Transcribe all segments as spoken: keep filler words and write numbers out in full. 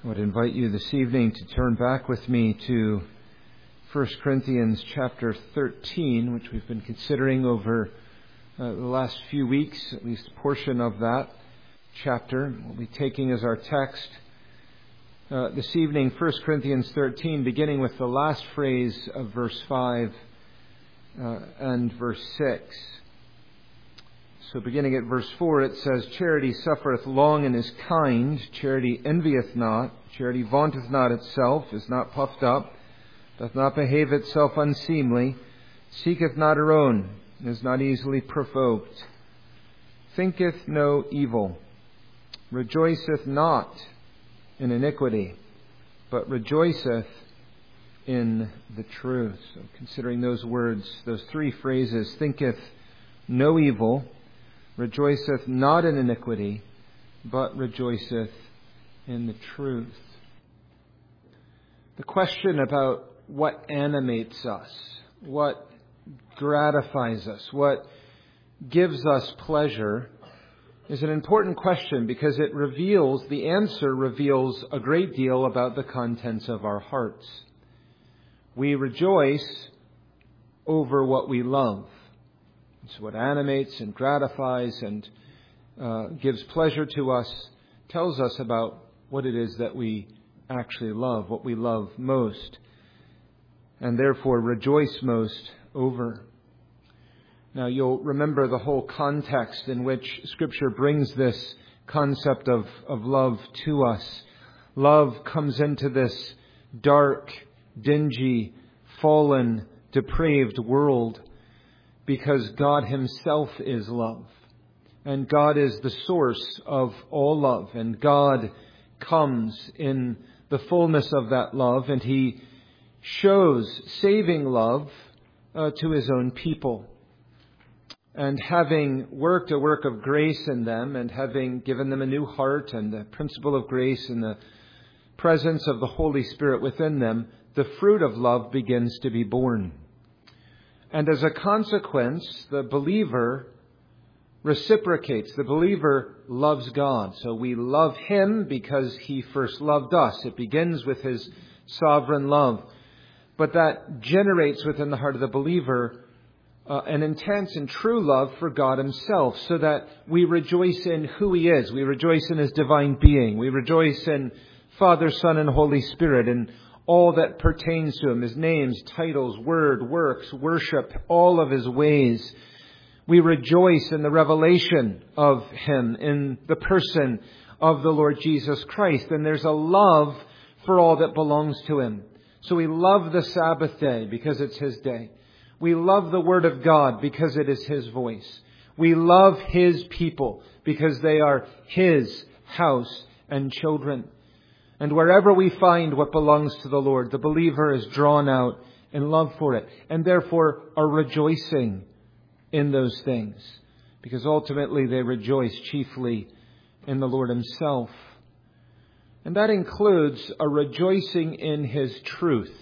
I would invite you this evening to turn back with me to First Corinthians chapter thirteen, which we've been considering over uh, the last few weeks, at least a portion of that chapter. We'll be taking as our text uh, this evening First Corinthians thirteen, beginning with the last phrase of verse five uh, and verse six. So beginning at verse four, it says, "Charity suffereth long and is kind. Charity envieth not. Charity vaunteth not itself, is not puffed up, doth not behave itself unseemly, seeketh not her own, is not easily provoked, thinketh no evil, rejoiceth not in iniquity, but rejoiceth in the truth." So considering those words, those three phrases, thinketh no evil, rejoiceth not in iniquity, but rejoiceth in the truth. The question about what animates us, what gratifies us, what gives us pleasure is an important question because it reveals, the answer reveals a great deal about the contents of our hearts. We rejoice over what we love. It's what animates and gratifies and uh, gives pleasure to us, tells us about what it is that we actually love, what we love most, and therefore rejoice most over. Now you'll remember the whole context in which Scripture brings this concept of, of love to us. Love comes into this dark, dingy, fallen, depraved world because God Himself is love. And God is the source of all love. And God comes in the fullness of that love, and He shows saving love uh, to His own people. And having worked a work of grace in them, and having given them a new heart and the principle of grace and the presence of the Holy Spirit within them, the fruit of love begins to be born. And as a consequence, the believer reciprocates. The believer loves God. So we love Him because He first loved us. It begins with His sovereign love. But that generates within the heart of the believer uh, an intense and true love for God Himself, so that we rejoice in who He is. We rejoice in His divine being. We rejoice in Father, Son, and Holy Spirit, and all that pertains to Him, His names, titles, word, works, worship, all of His ways. We rejoice in the revelation of Him, in the person of the Lord Jesus Christ. And there's a love for all that belongs to Him. So we love the Sabbath day because it's His day. We love the Word of God because it is His voice. We love His people because they are His house and children. And wherever we find what belongs to the Lord, the believer is drawn out in love for it, and therefore are rejoicing in those things, because ultimately they rejoice chiefly in the Lord Himself. And that includes a rejoicing in His truth.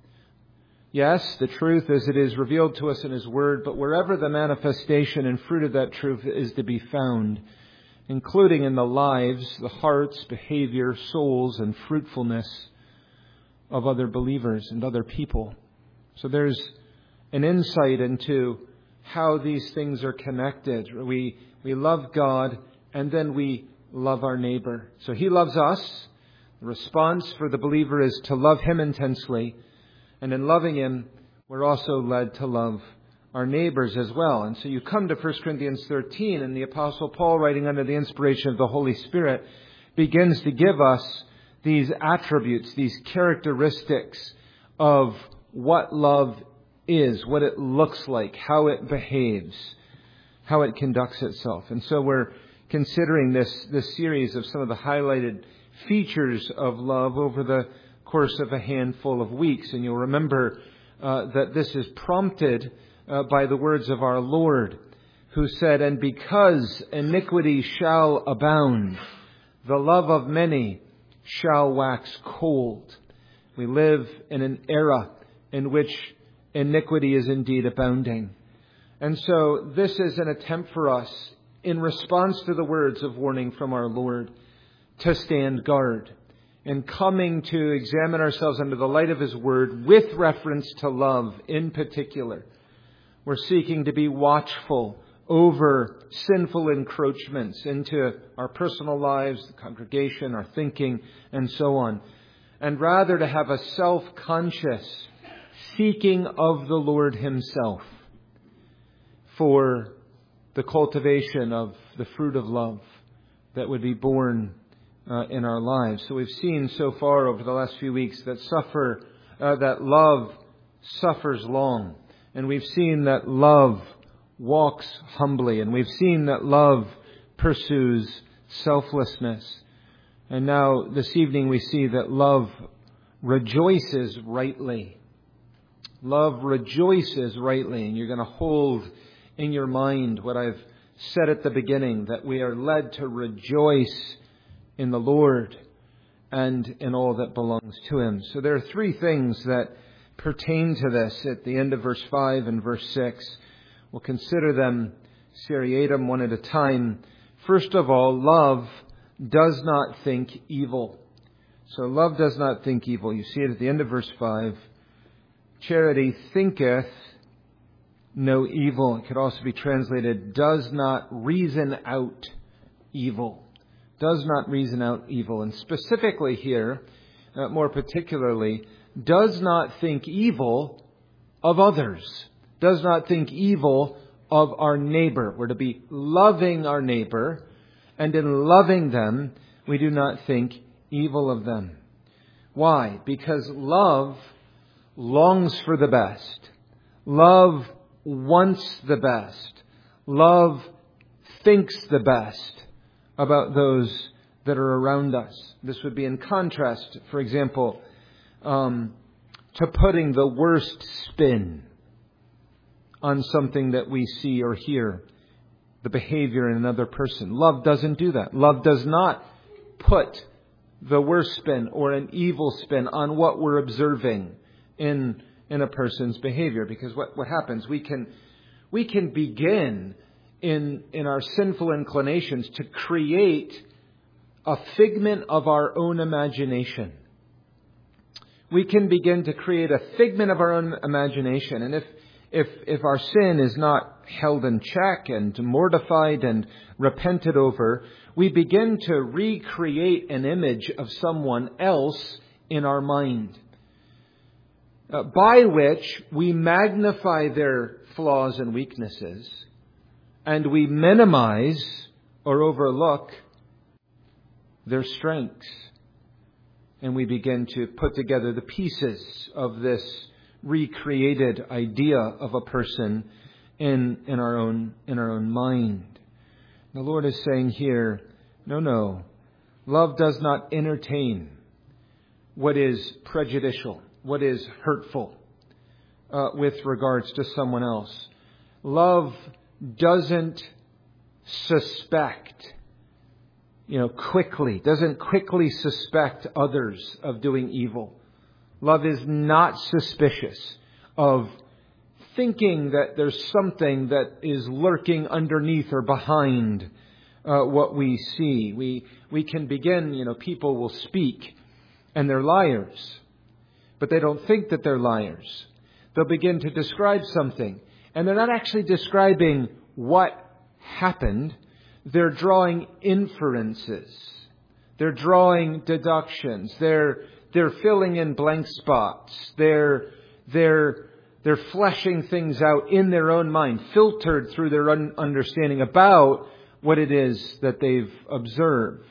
Yes, the truth as it is revealed to us in His Word, but wherever the manifestation and fruit of that truth is to be found, including in the lives, the hearts, behavior, souls, and fruitfulness of other believers and other people. So there's an insight into how these things are connected. We we love God, and then we love our neighbor. So He loves us. The response for the believer is to love Him intensely. And in loving Him, we're also led to love our neighbors as well. And so you come to First Corinthians thirteen, and the Apostle Paul, writing under the inspiration of the Holy Spirit, begins to give us these attributes, these characteristics of what love is, what it looks like, how it behaves, how it conducts itself. And so we're considering this, this series of some of the highlighted features of love over the course of a handful of weeks. And you'll remember uh, that this is prompted Uh, by the words of our Lord, who said, "And because iniquity shall abound, the love of many shall wax cold." We live in an era in which iniquity is indeed abounding. And so this is an attempt for us, in response to the words of warning from our Lord, to stand guard and coming to examine ourselves under the light of His Word with reference to love in particular. We're seeking to be watchful over sinful encroachments into our personal lives, the congregation, our thinking, and so on. And rather to have a self-conscious seeking of the Lord Himself for the cultivation of the fruit of love that would be born uh, in our lives. So we've seen so far over the last few weeks that suffer, uh, that love suffers long. And we've seen that love walks humbly. And we've seen that love pursues selflessness. And now this evening we see that love rejoices rightly. Love rejoices rightly. And you're going to hold in your mind what I've said at the beginning, that we are led to rejoice in the Lord and in all that belongs to Him. So there are three things that pertain to this at the end of verse five and verse six. We'll consider them seriatim, one at a time. First of all, love does not think evil. So love does not think evil. You see it at the end of verse five. Charity thinketh no evil. It could also be translated, does not reason out evil. Does not reason out evil. And specifically here, uh, more particularly, does not think evil of others. Does not think evil of our neighbor. We're to be loving our neighbor, and in loving them, we do not think evil of them. Why? Because love longs for the best. Love wants the best. Love thinks the best about those that are around us. This would be in contrast, for example, um, to putting the worst spin on something that we see or hear, the behavior in another person. Love doesn't do that. Love does not put the worst spin or an evil spin on what we're observing in in a person's behavior. Because what, what happens, we can we can begin in in our sinful inclinations to create a figment of our own imagination. We can begin to create a figment of our own imagination. And if if if our sin is not held in check and mortified and repented over, we begin to recreate an image of someone else in our mind, Uh, by which we magnify their flaws and weaknesses, and we minimize or overlook their strengths. And we begin to put together the pieces of this recreated idea of a person in, in our own, in our own mind. The Lord is saying here, no, no, love does not entertain what is prejudicial, what is hurtful uh, with regards to someone else. Love doesn't suspect, you know, quickly, doesn't quickly suspect others of doing evil. Love is not suspicious of thinking that there's something that is lurking underneath or behind uh, what we see. We we can begin, you know, people will speak and they're liars, but they don't think that they're liars. They'll begin to describe something, and they're not actually describing what happened. They're drawing inferences. They're drawing deductions. They're they're filling in blank spots. They're they're they're fleshing things out in their own mind, filtered through their own understanding about what it is that they've observed.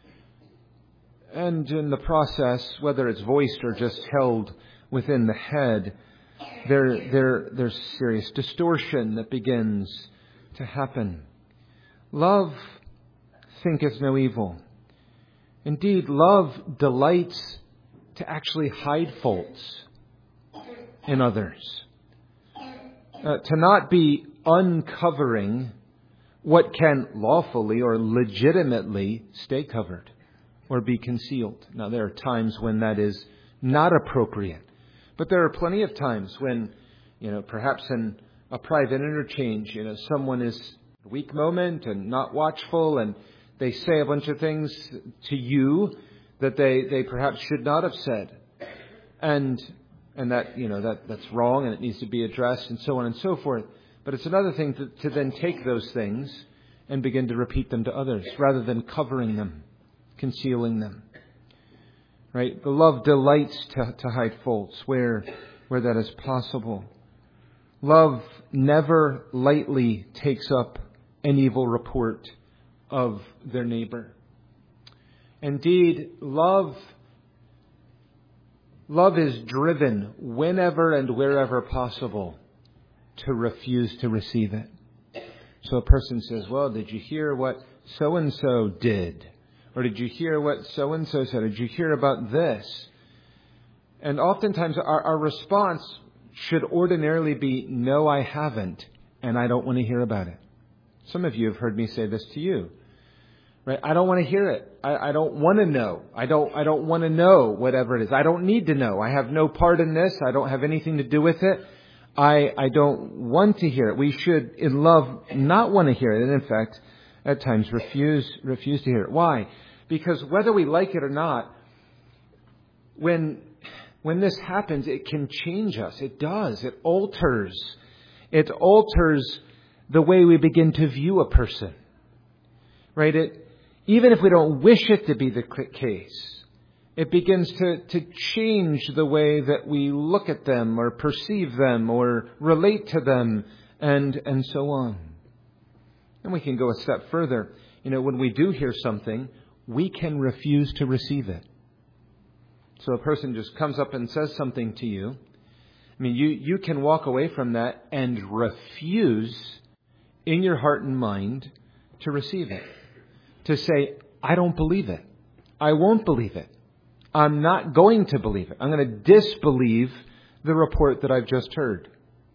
And in the process, whether it's voiced or just held within the head, there, there, there's serious distortion that begins to happen. Love thinketh no evil. Indeed, love delights to actually hide faults in others. Uh, to not be uncovering what can lawfully or legitimately stay covered or be concealed. Now, there are times when that is not appropriate. But there are plenty of times when, you know, perhaps in a private interchange, you know, someone is a weak moment and not watchful, and they say a bunch of things to you that they, they perhaps should not have said. And and that, you know, that, that's wrong and it needs to be addressed and so on and so forth. But it's another thing to, to then take those things and begin to repeat them to others rather than covering them, concealing them. Right? The love delights to, to hide faults where, where that is possible. Love never lightly takes up an evil report of their neighbor. Indeed, love, love is driven whenever and wherever possible to refuse to receive it. So a person says, well, did you hear what so-and-so did? Or did you hear what so-and-so said? Or did you hear about this? And oftentimes our, our response should ordinarily be, no, I haven't, and I don't want to hear about it. Some of you have heard me say this to you. Right? I don't want to hear it. I, I don't want to know. I don't, I don't want to know whatever it is. I don't need to know. I have no part in this. I don't have anything to do with it. I, I don't want to hear it. We should, in love, not want to hear it. And in fact, at times refuse, refuse to hear it. Why? Because whether we like it or not, when, when this happens, it can change us. It does. It alters. It alters the way we begin to view a person. Right? It, even if we don't wish it to be the case, it begins to, to change the way that we look at them or perceive them or relate to them and, and so on. And we can go a step further. You know, when we do hear something, we can refuse to receive it. So a person just comes up and says something to you. I mean, you, you can walk away from that and refuse in your heart and mind to receive it. To say, I don't believe it. I won't believe it. I'm not going to believe it. I'm going to disbelieve the report that I've just heard.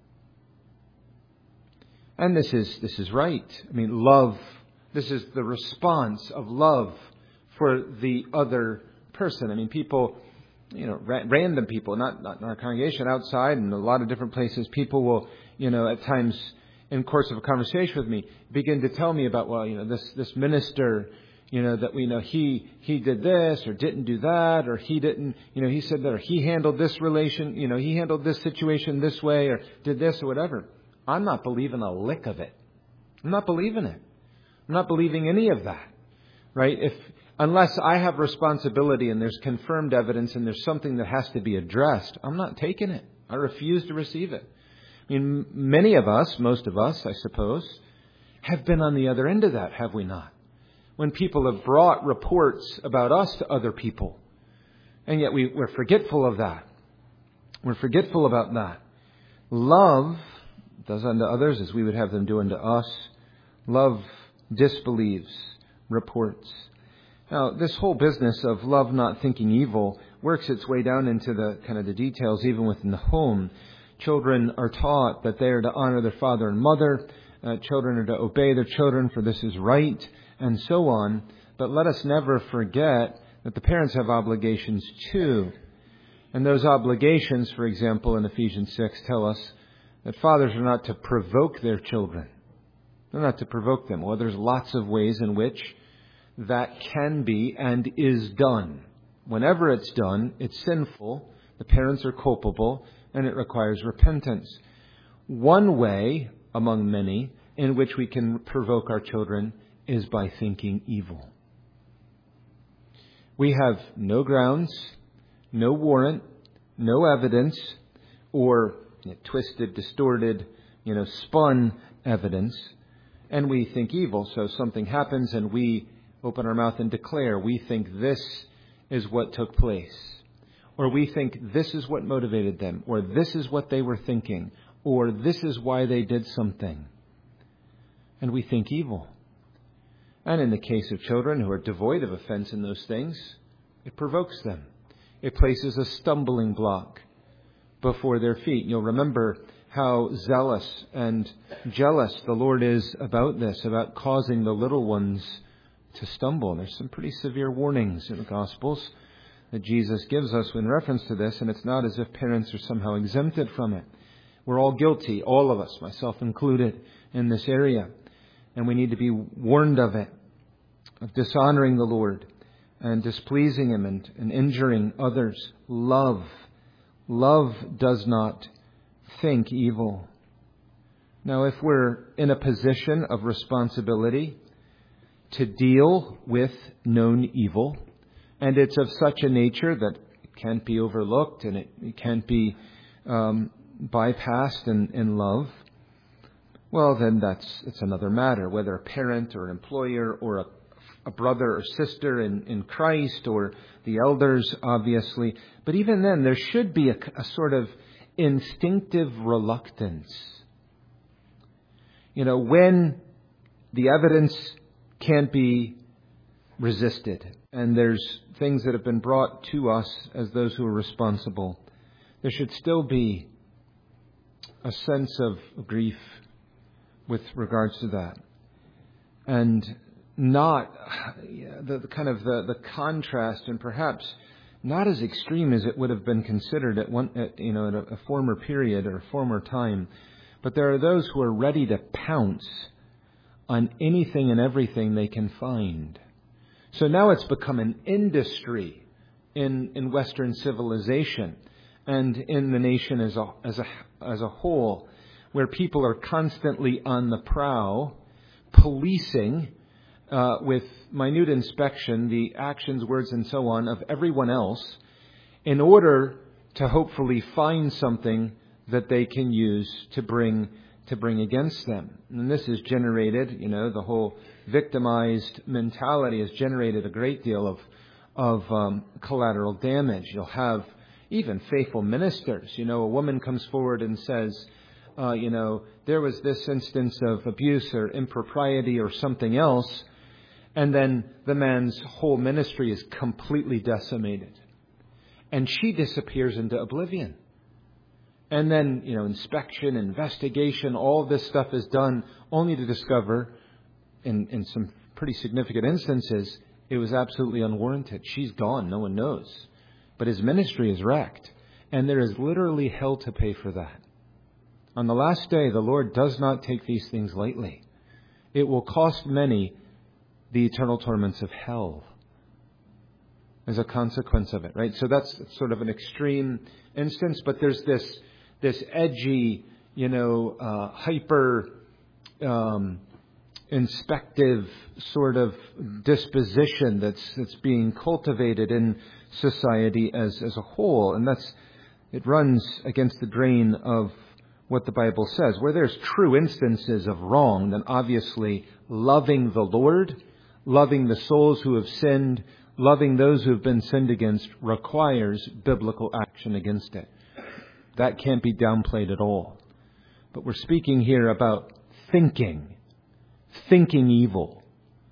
And this is this is right. I mean, love, this is the response of love for the other person. I mean, people, you know, ra- random people, not, not in our congregation, outside and a lot of different places, people will, you know, at times in the course of a conversation with me, begin to tell me about, well, you know, this, this minister, you know, that we know he, he did this or didn't do that, or he didn't, you know, he said that, or he handled this relation, you know, he handled this situation this way, or did this or whatever. I'm not believing a lick of it. I'm not believing it. I'm not believing any of that, right? If, unless I have responsibility and there's confirmed evidence and there's something that has to be addressed, I'm not taking it. I refuse to receive it. I mean, many of us, most of us, I suppose, have been on the other end of that, have we not? When people have brought reports about us to other people, and yet we, we're forgetful of that. We're forgetful about that. Love does unto others as we would have them do unto us. Love disbelieves reports. Now, this whole business of love not thinking evil works its way down into the kind of the details even within the home. Children are taught that they are to honor their father and mother. Uh, children are to obey their children, for this is right, and so on. But let us never forget that the parents have obligations too. And those obligations, for example, in Ephesians six, tell us that fathers are not to provoke their children. They're not to provoke them. Well, there's lots of ways in which that can be and is done. Whenever it's done, it's sinful. The parents are culpable, and it requires repentance. One way, among many, in which we can provoke our children is by thinking evil. We have no grounds, no warrant, no evidence, or you know, twisted, distorted, you know, spun evidence, and we think evil. So something happens and we open our mouth and declare, we think this is what took place. Or we think this is what motivated them, or this is what they were thinking, or this is why they did something. And we think evil. And in the case of children who are devoid of offense in those things, it provokes them. It places a stumbling block before their feet. You'll remember how zealous and jealous the Lord is about this, about causing the little ones to stumble. There's some pretty severe warnings in the Gospels that Jesus gives us in reference to this, and it's not as if parents are somehow exempted from it. We're all guilty, all of us, myself included, in this area. And we need to be warned of it, of dishonoring the Lord and displeasing Him and, and injuring others. Love. Love does not think evil. Now, if we're in a position of responsibility to deal with known evil, and it's of such a nature that it can't be overlooked and it, it can't be um, bypassed in, in love, well, then that's it's another matter, whether a parent or employer or a, a brother or sister in, in Christ or the elders, obviously. But even then, there should be a, a sort of instinctive reluctance. You know, when the evidence can't be resisted and there's things that have been brought to us as those who are responsible, there should still be a sense of grief with regards to that. And not the, the kind of the, the contrast, and perhaps not as extreme as it would have been considered at one, at, you know, at a, a former period or a former time. But there are those who are ready to pounce on anything and everything they can find. So now it's become an industry in, in Western civilization and in the nation as a, as a, as a whole, where people are constantly on the prowl, policing uh, with minute inspection the actions, words, and so on of everyone else in order to hopefully find something that they can use to bring to bring against them. And this has generated, you know, the whole victimized mentality has generated a great deal of of um, collateral damage. You'll have even faithful ministers. You know, a woman comes forward and says, uh, you know, there was this instance of abuse or impropriety or something else, and then the man's whole ministry is completely decimated. And she disappears into oblivion. And then, you know, inspection, investigation, all this stuff is done only to discover, in, in some pretty significant instances, it was absolutely unwarranted. She's gone. No one knows. But his ministry is wrecked. And there is literally hell to pay for that. On the last day, the Lord does not take these things lightly. It will cost many the eternal torments of hell as a consequence of it, right? So that's sort of an extreme instance, but there's this this edgy, you know, uh, hyper um, inspective sort of disposition that's that's being cultivated in society as as a whole, and that's it runs against the grain of what the Bible says. Where there's true instances of wrong, then obviously loving the Lord, loving the souls who have sinned, loving those who have been sinned against requires biblical action against it. That can't be downplayed at all. But we're speaking here about thinking, thinking evil,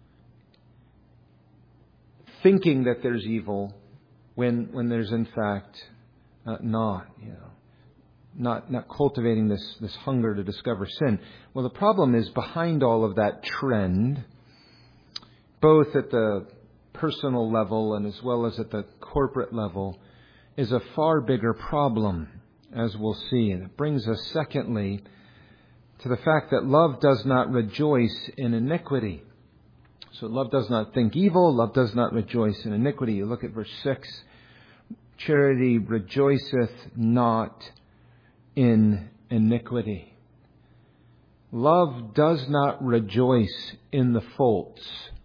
thinking that there's evil when when there's in fact uh, not, you know, not not cultivating this this hunger to discover sin. Well, the problem is behind all of that trend, both at the personal level and as well as at the corporate level, is a far bigger problem, as we'll see. And it brings us, secondly, to the fact that love does not rejoice in iniquity. So love does not think evil, love does not rejoice in iniquity. You look at verse six. Charity rejoiceth not in iniquity. Love does not rejoice in the faults,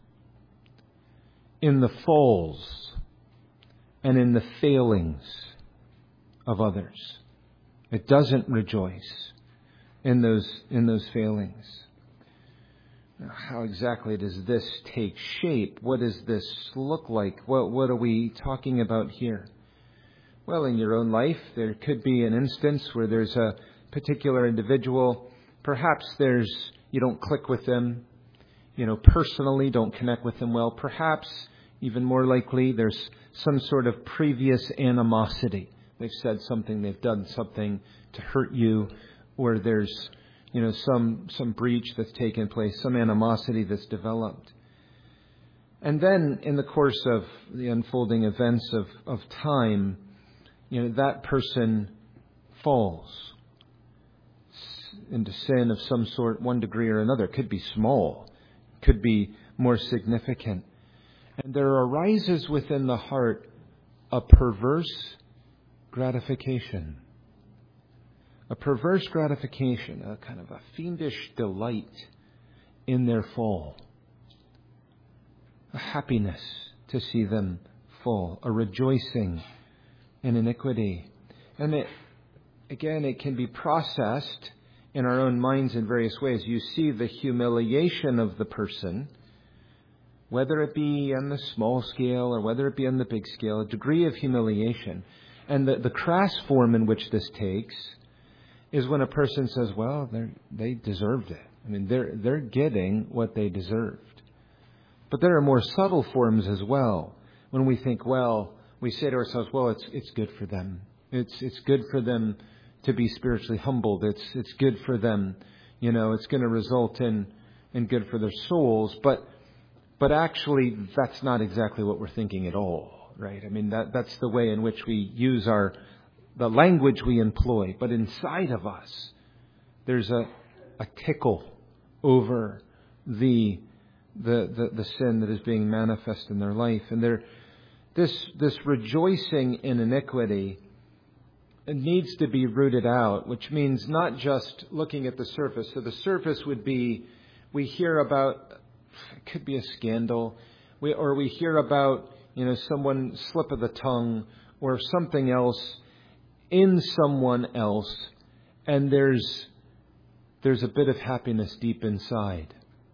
in the falls, and in the failings of others. It doesn't rejoice in those in those failings. Now, how exactly does this take shape? What does this look like? What what are we talking about here? Well, in your own life, there could be an instance where there's a particular individual. Perhaps there's you don't click with them, you know, personally, don't connect with them well. Perhaps, even more likely, there's some sort of previous animosity. They've said something, they've done something to hurt you, or there's, you know, some some breach that's taken place, some animosity that's developed. And then, in the course of the unfolding events of, of time, you know, that person falls into sin of some sort, one degree or another. It could be small, could be more significant. And there arises within the heart a perverse gratification. A perverse gratification, a kind of a fiendish delight in their fall. A happiness to see them fall. A rejoicing in iniquity. And it, again, it can be processed in our own minds in various ways. You see the humiliation of the person, whether it be on the small scale or whether it be on the big scale, a degree of humiliation. And the, the crass form in which this takes is when a person says, well, they deserved it. I mean, they're, they're getting what they deserved. But there are more subtle forms as well. When we think, well, we say to ourselves, well, it's it's good for them. It's it's good for them to be spiritually humbled. It's it's good for them. You know, it's going to result in, in good for their souls. But but actually, that's not exactly what we're thinking at all, right? I mean, that that's the way in which we use our the language we employ. But inside of us, there's a a tickle over the the the, the sin that is being manifest in their life, and there this this rejoicing in iniquity. It needs to be rooted out, which means not just looking at the surface. So the surface would be, we hear about, it could be a scandal, we, or we hear about, you know, someone slip of the tongue or something else in someone else, and there's there's a bit of happiness deep inside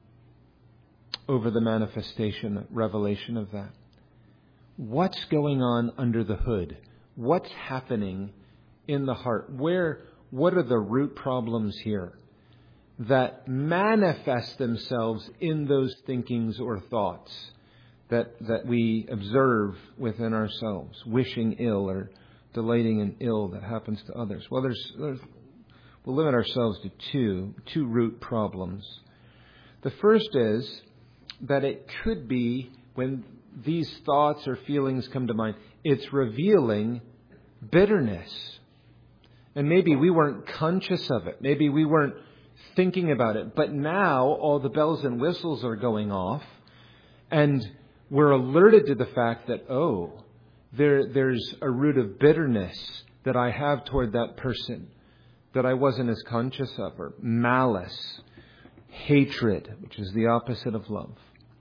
over the manifestation, revelation of that. What's going on under the hood? What's happening in the heart? Where, what are the root problems here that manifest themselves in those thinkings or thoughts that that we observe within ourselves, wishing ill or delighting in ill that happens to others? Well, there's, there's we'll limit ourselves to two, two root problems. The first is that it could be, when these thoughts or feelings come to mind, it's revealing bitterness. And maybe we weren't conscious of it. Maybe we weren't thinking about it. But now all the bells and whistles are going off. And we're alerted to the fact that, oh, there, there's a root of bitterness that I have toward that person that I wasn't as conscious of. Or malice, hatred, which is the opposite of love.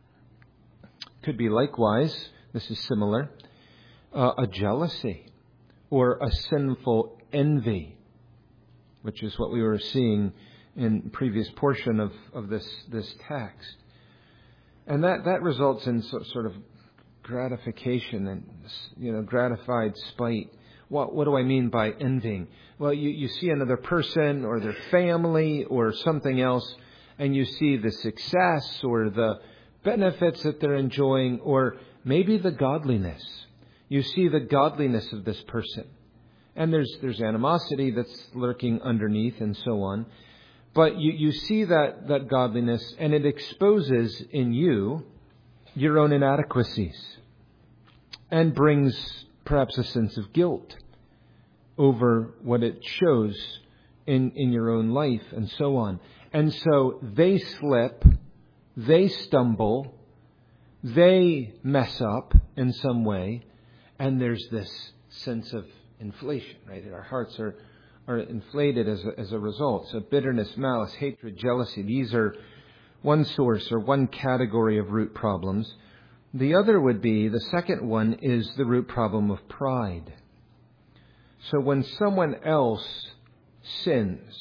Could be likewise, this is similar, uh, a jealousy or a sinful envy, which is what we were seeing in the previous portion of, of this, this text. And that, that results in so, sort of gratification and, you know, gratified spite. What, what do I mean by envying? Well, you, you see another person or their family or something else, and you see the success or the benefits that they're enjoying, or maybe the godliness. You see the godliness of this person. And there's there's animosity that's lurking underneath and so on. But you, you see that, that godliness, and it exposes in you your own inadequacies and brings perhaps a sense of guilt over what it shows in, in your own life and so on. And so they slip, they stumble, they mess up in some way, and there's this sense of inflation, right? Our hearts are, are inflated as a, as a result. So bitterness, malice, hatred, jealousy, these are one source or one category of root problems. The other would be, the second one is the root problem of pride. So when someone else sins,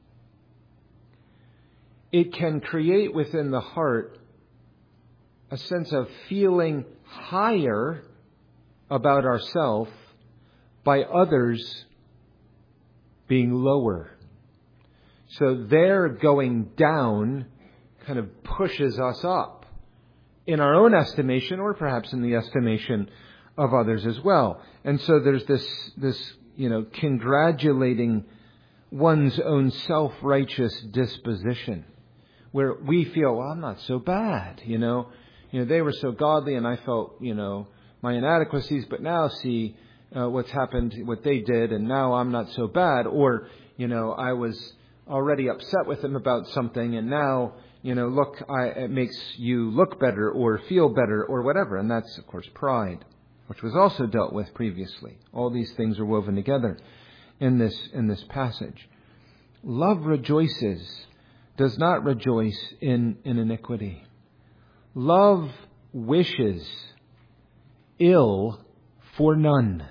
it can create within the heart a sense of feeling higher about ourselves by others being lower. So their going down kind of pushes us up in our own estimation, or perhaps in the estimation of others as well. And so there's this, this, you know, congratulating one's own self-righteous disposition, where we feel, well, I'm not so bad, you know. You know, they were so godly and I felt, you know, my inadequacies, but now see uh, what's happened, what they did, and now I'm not so bad. Or, you know, I was already upset with them about something, and now, you know, look, I, it makes you look better or feel better or whatever. And that's, of course, pride, which was also dealt with previously. All these things are woven together in this, in this passage. Love rejoices, does not rejoice in, in iniquity. Love wishes ill for none.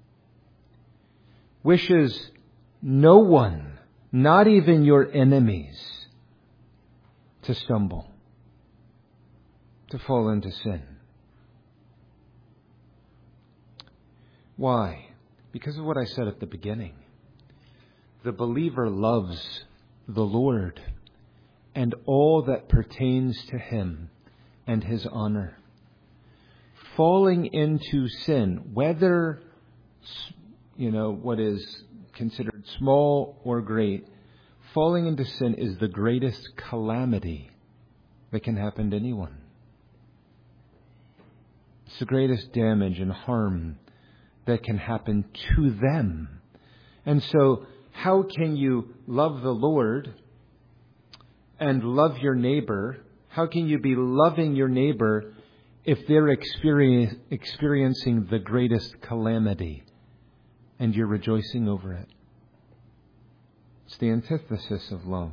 Wishes no one, not even your enemies, to stumble, to fall into sin. Why? Because of what I said at the beginning. The believer loves the Lord and all that pertains to Him and His honor. Falling into sin, whether, you know, what is considered small or great, falling into sin is the greatest calamity that can happen to anyone. It's the greatest damage and harm that can happen to them. And so, how can you love the Lord and love your neighbor? How can you be loving your neighbor if they're experience, experiencing the greatest calamity and you're rejoicing over it? It's the antithesis of love.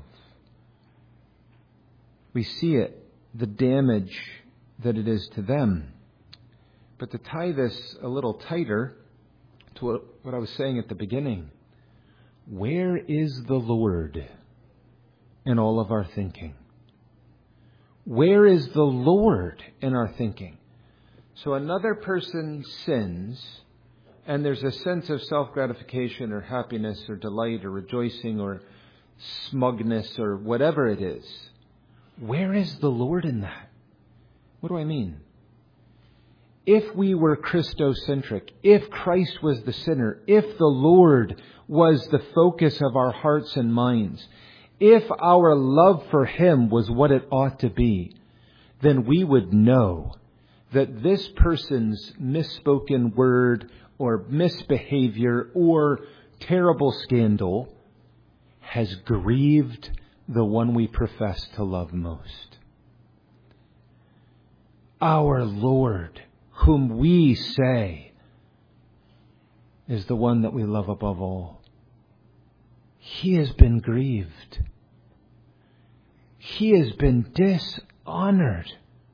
We see it, the damage that it is to them. But to tie this a little tighter to what I was saying at the beginning, where is the Lord in all of our thinking? Where is the Lord in our thinking? So another person sins, and there's a sense of self-gratification or happiness or delight or rejoicing or smugness or whatever it is. Where is the Lord in that? What do I mean? If we were Christocentric, if Christ was the sinner, if the Lord was the focus of our hearts and minds, if our love for Him was what it ought to be, then we would know that this person's misspoken word or misbehavior or terrible scandal has grieved the one we profess to love most. Our Lord, whom we say is the one that we love above all, He has been grieved. He has been dishonored.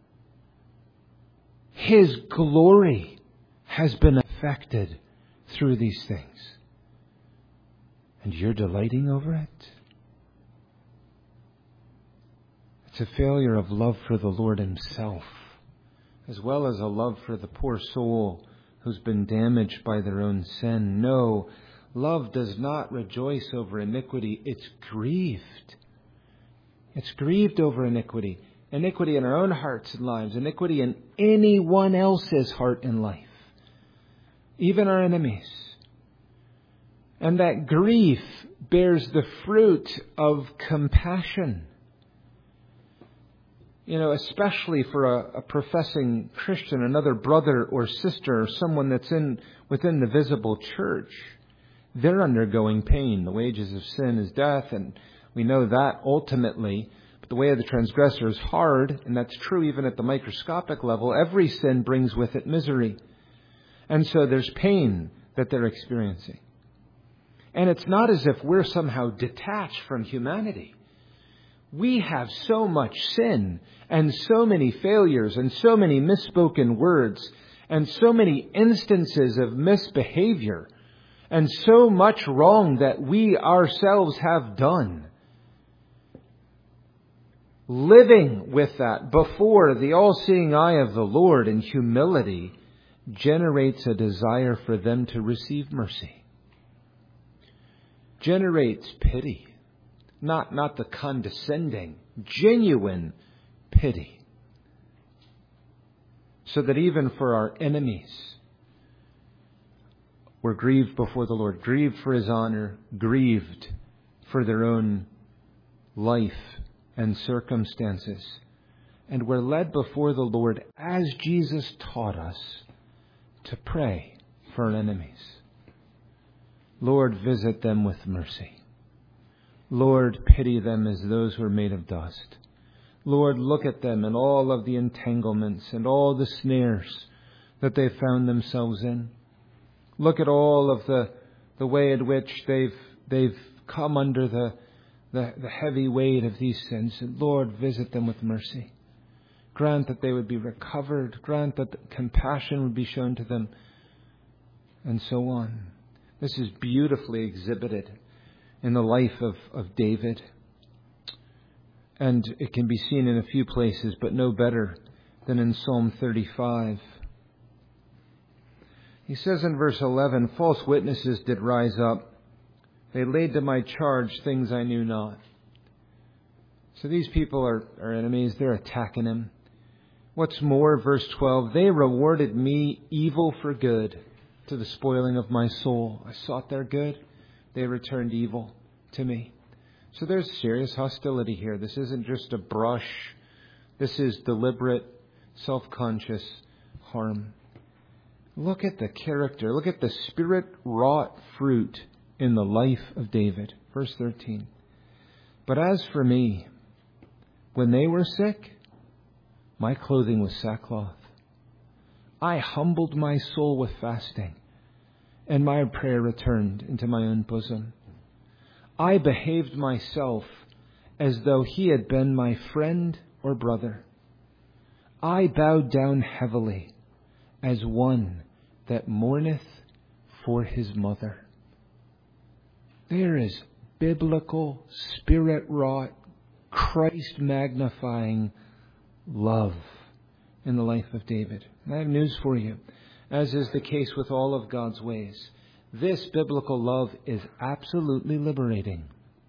His glory has been affected through these things. And you're delighting over it? It's a failure of love for the Lord Himself, as well as a love for the poor soul who's been damaged by their own sin. No, love does not rejoice over iniquity. It's grieved. It's grieved over iniquity. Iniquity in our own hearts and lives. Iniquity in anyone else's heart and life. Even our enemies. And that grief bears the fruit of compassion. You know, especially for a, a professing Christian, another brother or sister or someone that's in within the visible church. They're undergoing pain. The wages of sin is death, and we know that ultimately. But the way of the transgressor is hard, and that's true even at the microscopic level. Every sin brings with it misery. And so there's pain that they're experiencing. And it's not as if we're somehow detached from humanity. We have so much sin and so many failures and so many misspoken words and so many instances of misbehavior and so much wrong that we ourselves have done. Living with that before the all-seeing eye of the Lord in humility generates a desire for them to receive mercy. Generates pity. Not, not the condescending, genuine pity. So that even for our enemies, we're grieved before the Lord, grieved for His honor, grieved for their own life and circumstances. And we're led before the Lord, as Jesus taught us, to pray for our enemies. Lord, visit them with mercy. Lord, pity them as those who are made of dust. Lord, look at them and all of the entanglements and all the snares that they've found themselves in. Look at all of the the way in which they've they've come under the, the, the heavy weight of these sins. And Lord, visit them with mercy. Grant that they would be recovered. Grant that compassion would be shown to them. And so on. This is beautifully exhibited in the life of, of David. And it can be seen in a few places, but no better than in Psalm thirty-five. He says in verse eleven, false witnesses did rise up. They laid to my charge things I knew not. So these people are, are enemies. They're attacking him. What's more, verse twelve, they rewarded me evil for good to the spoiling of my soul. I sought their good. They returned evil to me. So there's serious hostility here. This isn't just a brush. This is deliberate, self-conscious harm. Look at the character. Look at the spirit-wrought fruit in the life of David. Verse thirteen. But as for me, when they were sick, my clothing was sackcloth. I humbled my soul with fasting, and my prayer returned into my own bosom. I behaved myself as though he had been my friend or brother. I bowed down heavily as one that mourneth for his mother. There is biblical, spirit-wrought, Christ-magnifying love in the life of David. And I have news for you. As is the case with all of God's ways, this biblical love is absolutely liberating.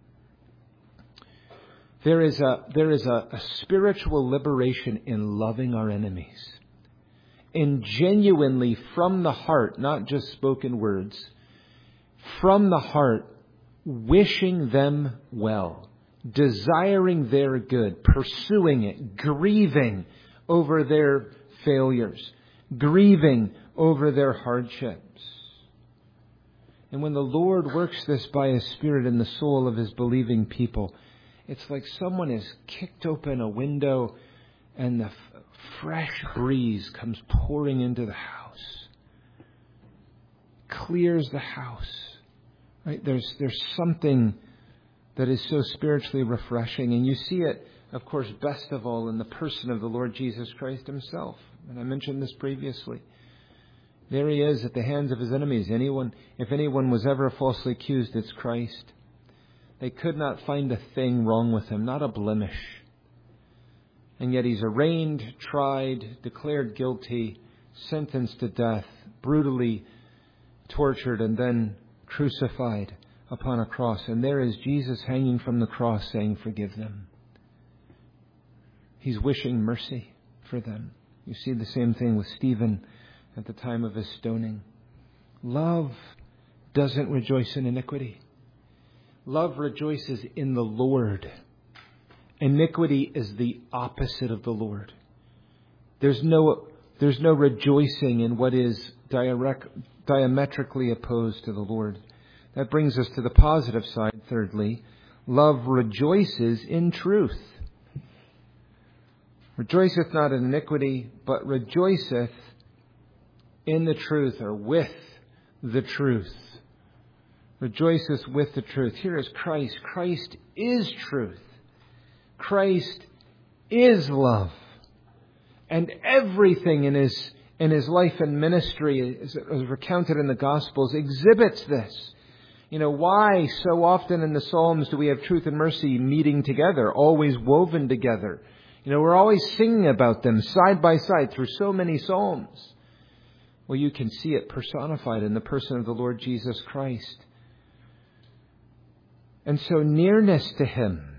There is a, there is a, a spiritual liberation in loving our enemies. In genuinely from the heart, not just spoken words, from the heart, wishing them well, desiring their good, pursuing it, grieving over their failures, grieving over their hardships. And when the Lord works this by His Spirit in the soul of His believing people, it's like someone has kicked open a window and the f- fresh breeze comes pouring into the house. Clears the house. Right? There's there's something that is so spiritually refreshing. And you see it, of course, best of all in the person of the Lord Jesus Christ Himself. And I mentioned this previously. There He is at the hands of His enemies. Anyone, if anyone was ever falsely accused, it's Christ. They could not find a thing wrong with Him, not a blemish. And yet He's arraigned, tried, declared guilty, sentenced to death, brutally tortured, and then crucified upon a cross. And there is Jesus hanging from the cross saying, forgive them. He's wishing mercy for them. You see the same thing with Stephen at the time of his stoning. Love doesn't rejoice in iniquity. Love rejoices in the Lord. Iniquity is the opposite of the Lord. There's no, there's no rejoicing in what is direct, diametrically opposed to the Lord. That brings us to the positive side, thirdly. Love rejoices in truth. Rejoiceth not in iniquity, but rejoiceth in the truth, or with the truth. Rejoiceth with the truth. Here is Christ. Christ is truth. Christ is love. And everything in his in his life and ministry, as recounted in the Gospels, exhibits this. You know, why so often in the Psalms do we have truth and mercy meeting together, always woven together? You know, we're always singing about them side by side through so many Psalms. Well, you can see it personified in the person of the Lord Jesus Christ. And so nearness to Him,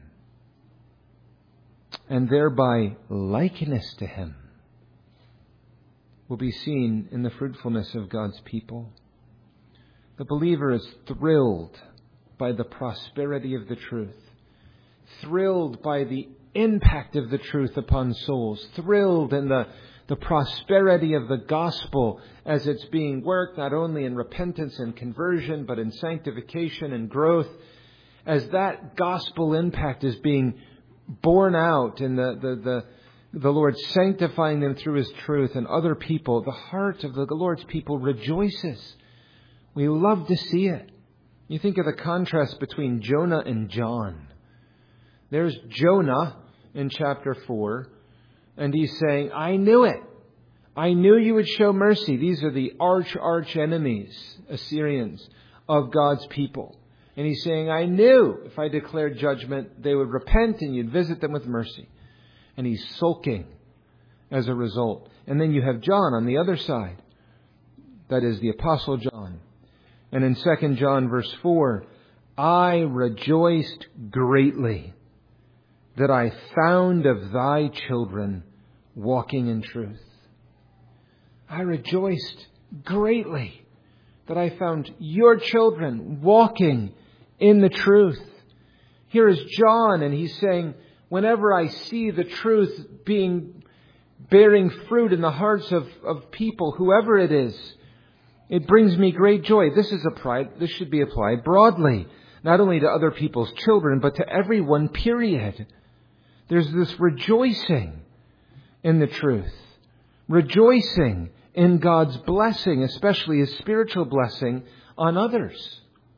and thereby likeness to Him, will be seen in the fruitfulness of God's people. The believer is thrilled by the prosperity of the truth, thrilled by the impact of the truth upon souls, thrilled in the, the prosperity of the gospel as it's being worked not only in repentance and conversion, but in sanctification and growth, as that gospel impact is being borne out in the, the, the, the Lord sanctifying them through His truth, and other people, the heart of the Lord's people rejoices. We love to see it. You think of the contrast between Jonah and John. There's Jonah in chapter four, and he's saying, I knew it. I knew you would show mercy. These are the arch, arch enemies, Assyrians, of God's people. And he's saying, I knew if I declared judgment, they would repent and you'd visit them with mercy. And he's sulking as a result. And then you have John on the other side. That is the Apostle John. And in Second John verse four, I rejoiced greatly that I found of thy children walking in truth. I rejoiced greatly that I found your children walking in the truth. Here is John, and he's saying, whenever I see the truth being, bearing fruit in the hearts of, of people, whoever it is, it brings me great joy. This is applied, this should be applied broadly, not only to other people's children, but to everyone, period. There's this rejoicing in the truth, rejoicing in God's blessing, especially His spiritual blessing on others,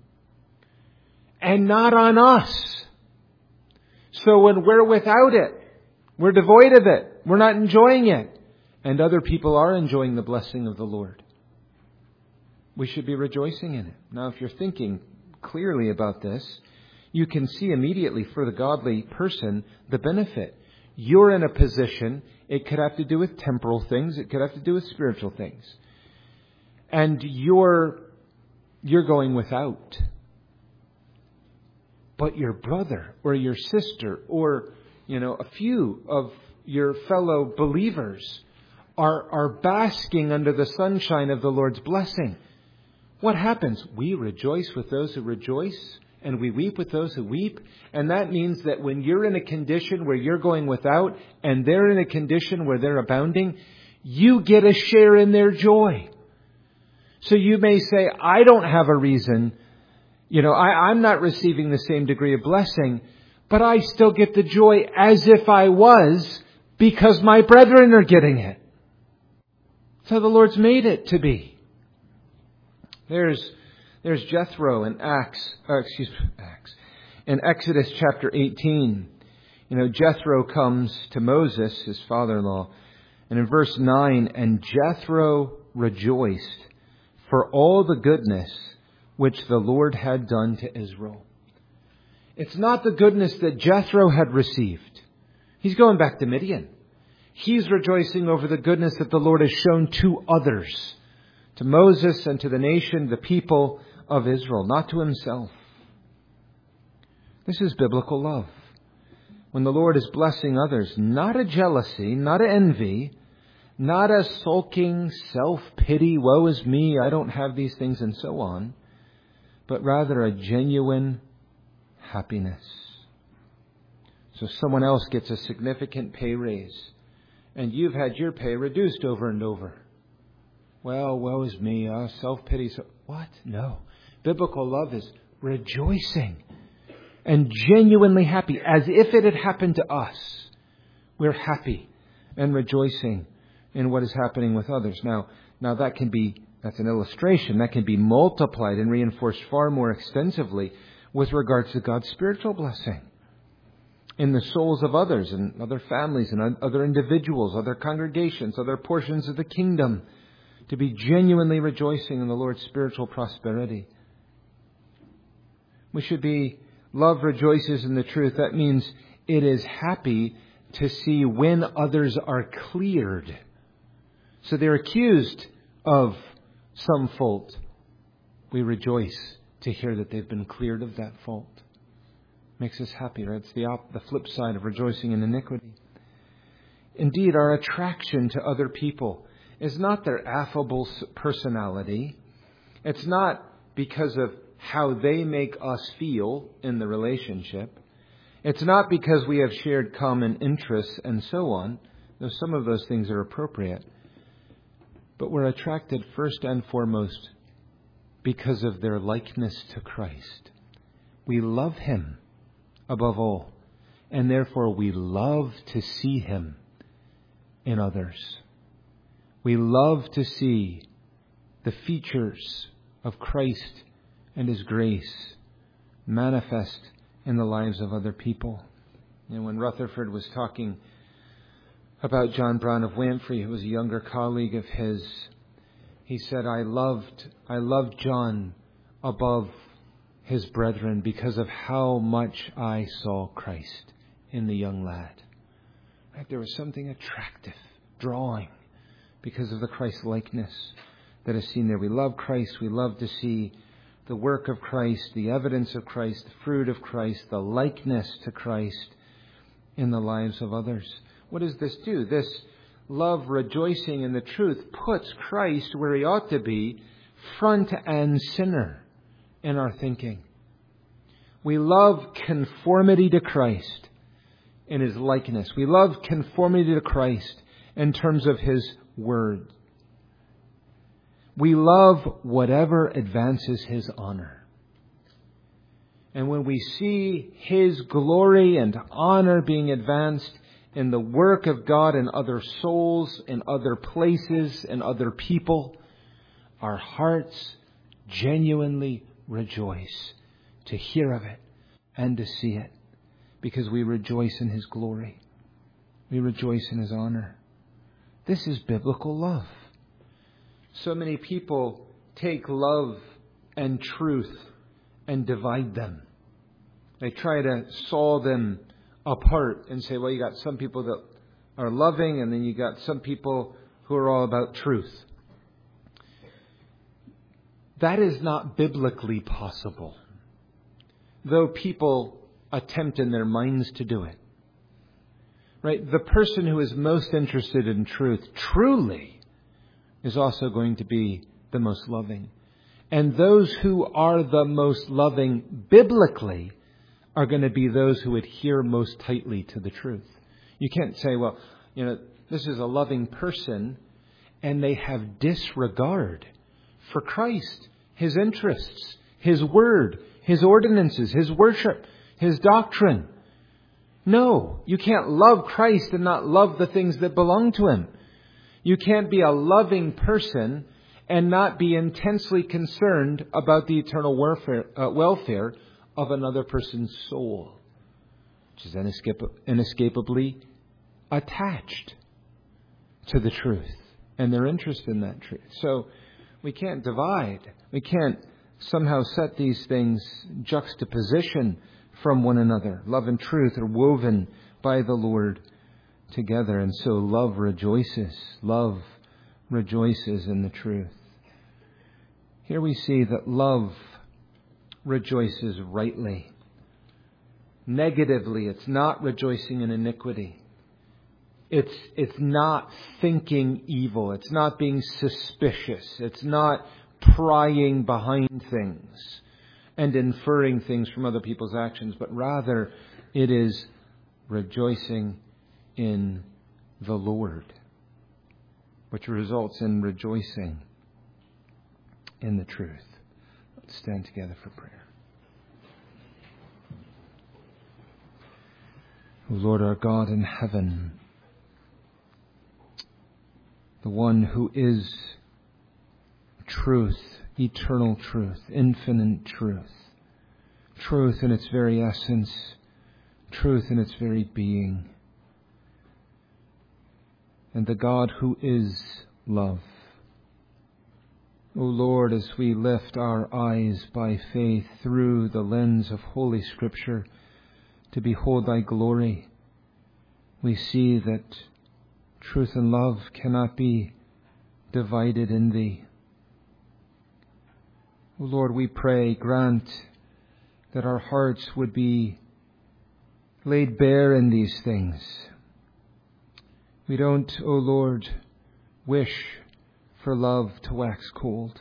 and not on us. So when we're without it, we're devoid of it, we're not enjoying it, and other people are enjoying the blessing of the Lord, we should be rejoicing in it. Now, if you're thinking clearly about this, you can see immediately for the godly person the benefit. You're in a position, it could have to do with temporal things, it could have to do with spiritual things, and you're you're going without. But your brother or your sister or, you know, a few of your fellow believers are are basking under the sunshine of the Lord's blessing. What happens? We rejoice with those who rejoice, and we weep with those who weep. And that means that when you're in a condition where you're going without, and they're in a condition where they're abounding, you get a share in their joy. So you may say, I don't have a reason. You know, I, I'm not receiving the same degree of blessing, but I still get the joy as if I was, because my brethren are getting it. That's how the Lord's made it to be. There's there's Jethro in Acts, or excuse me, Acts, in Exodus chapter eighteen. You know, Jethro comes to Moses, his father-in-law, and in verse nine, and Jethro rejoiced for all the goodness which the Lord had done to Israel. It's not the goodness that Jethro had received. He's going back to Midian. He's rejoicing over the goodness that the Lord has shown to others, to Moses and to the nation, the people of Israel, not to himself. This is biblical love. When the Lord is blessing others, not a jealousy, not a envy, not a sulking self-pity, woe is me, I don't have these things, and so on, but rather a genuine happiness. So someone else gets a significant pay raise, and you've had your pay reduced over and over. Well, woe is me, uh, self-pity. So, what? No. Biblical love is rejoicing and genuinely happy, as if it had happened to us. We're happy and rejoicing in what is happening with others. Now, now that can be, that's an illustration, that can be multiplied and reinforced far more extensively with regards to God's spiritual blessing in the souls of others and other families and other individuals, other congregations, other portions of the kingdom, to be genuinely rejoicing in the Lord's spiritual prosperity. We should be, love rejoices in the truth. That means it is happy to see when others are cleared. So they're accused of some fault. We rejoice to hear that they've been cleared of that fault. Makes us happy, right? It's the, op- the flip side of rejoicing in iniquity. Indeed, our attraction to other people is not their affable personality. It's not because of how they make us feel in the relationship. It's not because we have shared common interests and so on, though some of those things are appropriate. But we're attracted first and foremost because of their likeness to Christ. We love Him above all. and therefore we love to see Him in others. We love to see the features of Christ and His grace manifest in the lives of other people. And when Rutherford was talking about John Brown of Wamphray, who was a younger colleague of his, he said, I loved, I loved John above his brethren because of how much I saw Christ in the young lad. Right? There was something attractive, drawing, because of the Christ-likeness that is seen there. We love Christ. We love to see the work of Christ, the evidence of Christ, the fruit of Christ, the likeness to Christ in the lives of others. What does this do? This love, rejoicing in the truth, puts Christ where He ought to be, front and center in our thinking. We love conformity to Christ in His likeness. We love conformity to Christ in terms of His word. We love whatever advances His honor. And when we see His glory and honor being advanced in the work of God in other souls, in other places, in other people, our hearts genuinely rejoice to hear of it and to see it, because we rejoice in His glory. We rejoice in His honor. This is biblical love. So many people take love and truth and divide them. They try to saw them apart and say, well, you got some people that are loving, and then you got some people who are all about truth. That is not biblically possible, though people attempt in their minds to do it. Right? The person who is most interested in truth truly is also going to be the most loving. And those who are the most loving biblically are going to be those who adhere most tightly to the truth. You can't say, well, you know, this is a loving person, and they have disregard for Christ, His interests, His word, His ordinances, His worship, His doctrine. No, you can't love Christ and not love the things that belong to Him. You can't be a loving person and not be intensely concerned about the eternal welfare, uh, welfare of another person's soul, which is inescap- inescapably attached to the truth and their interest in that truth. So we can't divide. We can't somehow set these things juxtaposition from one another. Love and truth are woven by the Lord together, and so love rejoices. Love rejoices in the truth. Here we see that love rejoices rightly. Negatively, it's not rejoicing in iniquity. It's, it's not thinking evil. It's not being suspicious. It's not prying behind things and inferring things from other people's actions, but rather it is rejoicing in the Lord, which results in rejoicing in the truth. Let's stand together for prayer. O Lord our God in heaven, the one who is truth, eternal truth, infinite truth, truth in its very essence, truth in its very being, and the God who is love. O Lord, as we lift our eyes by faith through the lens of Holy Scripture to behold Thy glory, we see that truth and love cannot be divided in Thee. O Lord, we pray, grant that our hearts would be laid bare in these things. We don't, O Lord, wish for love to wax cold.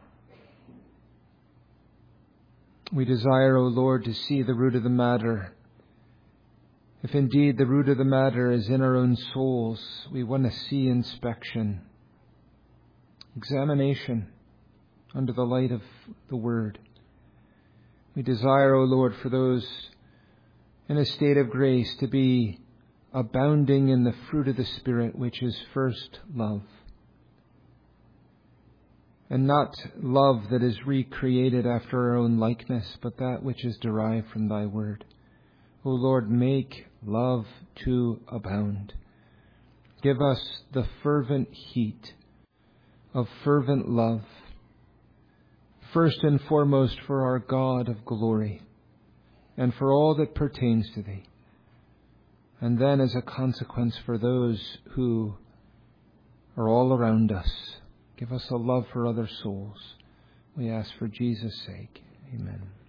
We desire, O Lord, to see the root of the matter. If indeed the root of the matter is in our own souls, we want to see inspection, examination under the light of the Word. We desire, O Lord, for those in a state of grace to be abounding in the fruit of the Spirit, which is first love. And not love that is recreated after our own likeness, but that which is derived from thy word. O Lord, make love to abound. Give us the fervent heat of fervent love, first and foremost for our God of glory, and for all that pertains to thee. And then as a consequence for those who are all around us. Give us a love for other souls. We ask for Jesus' sake. Amen.